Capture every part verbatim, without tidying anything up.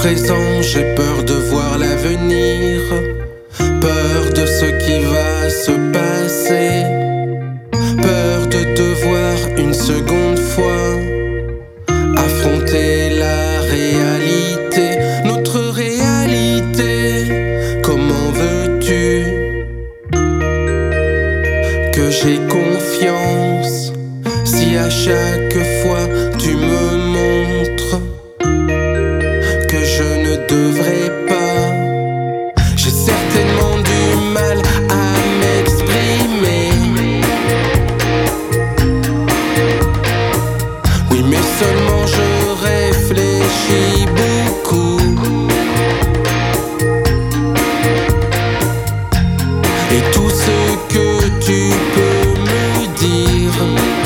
présent, j'ai peur de voir l'avenir, peur de ce qui va se passer, peur de devoir une seconde fois affronter la réalité, notre réalité. Comment veux-tu que j'ai confiance si à chaque fois tu me montres que je ne devrais pas? J'ai certainement du mal à m'exprimer. Oui, mais seulement je réfléchis beaucoup. Et tout ce que tu peux me dire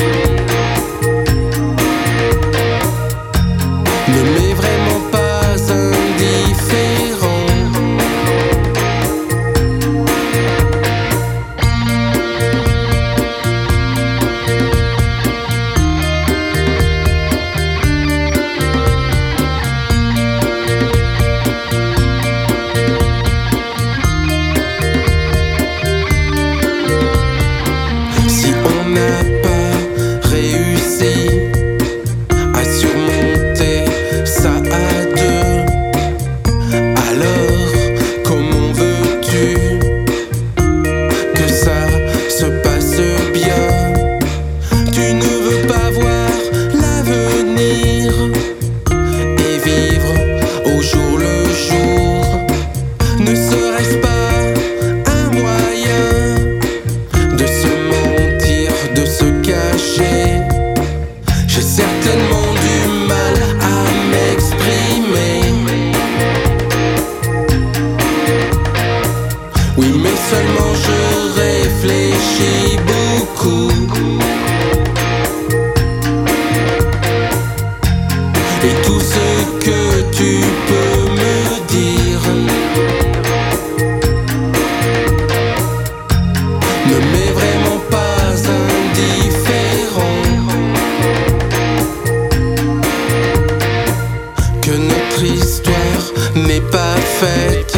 ne m'est vraiment pas indifférent. Si on n'a pas réussi à surmonter ça à deux, alors comment veux-tu que ça se passe bien? Tu ne veux pas voir l'avenir et vivre au jour le jour. Ne serait-ce pas un moyen de se mentir, de se cacher? J'ai certainement du mal à m'exprimer. Oui, mais seulement je réfléchis beaucoup. Et tout ce que tu peux me dire ne m'est vraiment pas indifférent. Que notre histoire n'est pas faite